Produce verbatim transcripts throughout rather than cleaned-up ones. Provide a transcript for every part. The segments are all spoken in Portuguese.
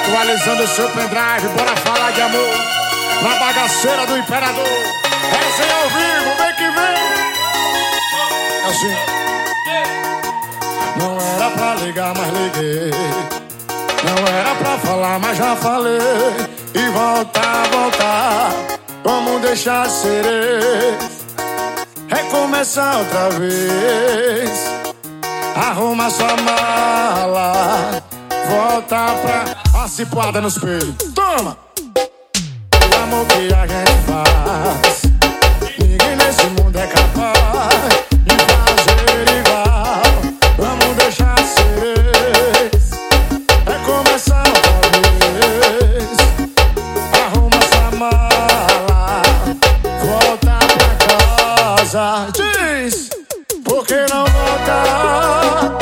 Atualizando o seu pendrive, bora falar de amor na bagaceira do imperador. Resenha ao vivo, vem que vem. Assim. Não era pra ligar, mas liguei. Não era pra falar, mas já falei. E voltar, voltar, vamos deixar ser ex. Recomeçar outra vez. Arruma sua mala, volta pra... A cipuada no espelho. Toma! O amor que a gente faz, ninguém nesse mundo é capaz de fazer igual. Vamos deixar ser ex. É começar outra vez. Arruma sua mala, volta pra casa. Diz, por que não voltar?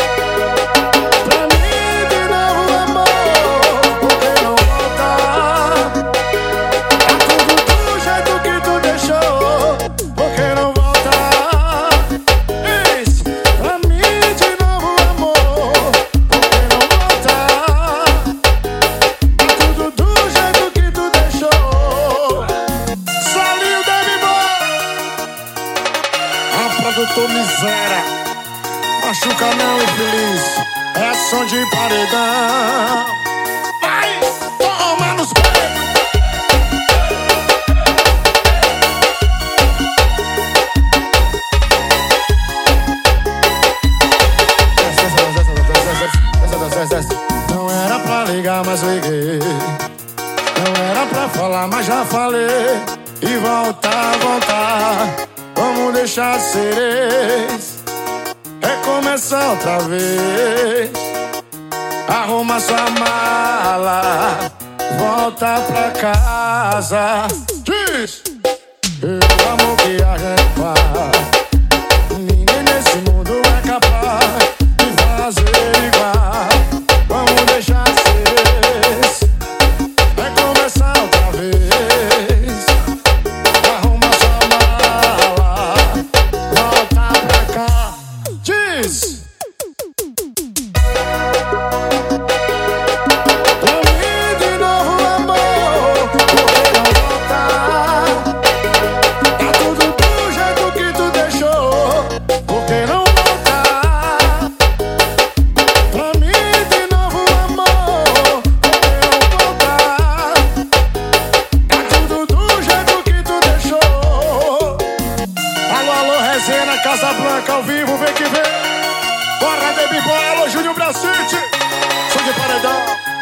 Produtor miséria, machuca não, infeliz. É som de paredão. Vai, toma nos peitos. Não era pra ligar, mas liguei. Não era pra falar, mas já falei. E voltar, voltar, vamos deixar ser ex. Recomeçar outra vez. Arruma sua mala, volta pra casa. Diz, o amor que a gente faz, ninguém nesse mundo é capaz de fazer igual. Vamos deixar ser ex. Recomeçar outra vez. Casa Blanca ao vivo, vem que vem. Bora, Baby Boy, alô, Júnior Bracite. Som de paredão.